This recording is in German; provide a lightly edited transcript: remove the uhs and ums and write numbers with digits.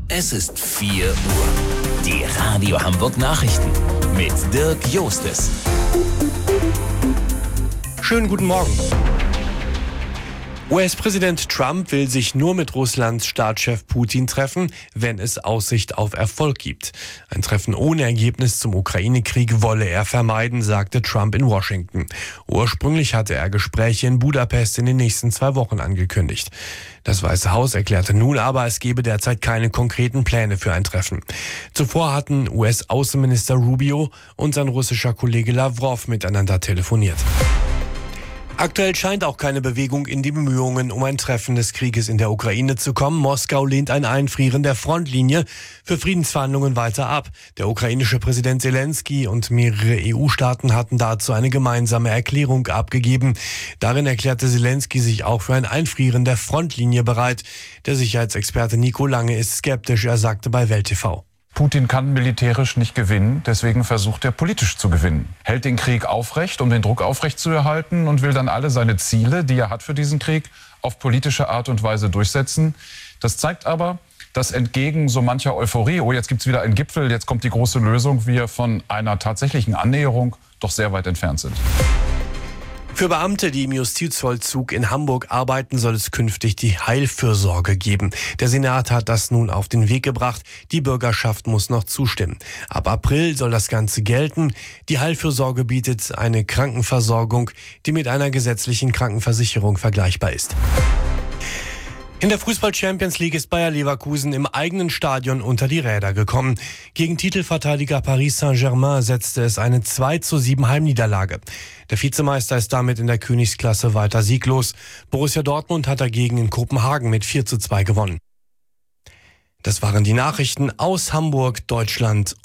Es ist 4 Uhr. Die Radio Hamburg Nachrichten mit Dirk Jostes. Schönen guten Morgen. US-Präsident Trump will sich nur mit Russlands Staatschef Putin treffen, wenn es Aussicht auf Erfolg gibt. Ein Treffen ohne Ergebnis zum Ukraine-Krieg wolle er vermeiden, sagte Trump in Washington. Ursprünglich hatte er Gespräche in Budapest in den nächsten 2 Wochen angekündigt. Das Weiße Haus erklärte nun aber, es gebe derzeit keine konkreten Pläne für ein Treffen. Zuvor hatten US-Außenminister Rubio und sein russischer Kollege Lavrov miteinander telefoniert. Aktuell scheint auch keine Bewegung in die Bemühungen um ein Treffen des Krieges in der Ukraine zu kommen. Moskau lehnt ein Einfrieren der Frontlinie für Friedensverhandlungen weiter ab. Der ukrainische Präsident Zelensky und mehrere EU-Staaten hatten dazu eine gemeinsame Erklärung abgegeben. Darin erklärte Zelensky sich auch für ein Einfrieren der Frontlinie bereit. Der Sicherheitsexperte Nico Lange ist skeptisch, er sagte bei Welt TV. Putin kann militärisch nicht gewinnen, deswegen versucht er politisch zu gewinnen. Hält den Krieg aufrecht, um den Druck aufrechtzuerhalten und will dann alle seine Ziele, die er hat für diesen Krieg, auf politische Art und Weise durchsetzen. Das zeigt aber, dass entgegen so mancher Euphorie, oh jetzt gibt's wieder einen Gipfel, jetzt kommt die große Lösung, wir von einer tatsächlichen Annäherung doch sehr weit entfernt sind. Für Beamte, die im Justizvollzug in Hamburg arbeiten, soll es künftig die Heilfürsorge geben. Der Senat hat das nun auf den Weg gebracht. Die Bürgerschaft muss noch zustimmen. Ab April soll das Ganze gelten. Die Heilfürsorge bietet eine Krankenversorgung, die mit einer gesetzlichen Krankenversicherung vergleichbar ist. In der Fußball-Champions League ist Bayer Leverkusen im eigenen Stadion unter die Räder gekommen. Gegen Titelverteidiger Paris Saint-Germain setzte es eine 2:7 Heimniederlage. Der Vizemeister ist damit in der Königsklasse weiter sieglos. Borussia Dortmund hat dagegen in Kopenhagen mit 4:2 gewonnen. Das waren die Nachrichten aus Hamburg, Deutschland.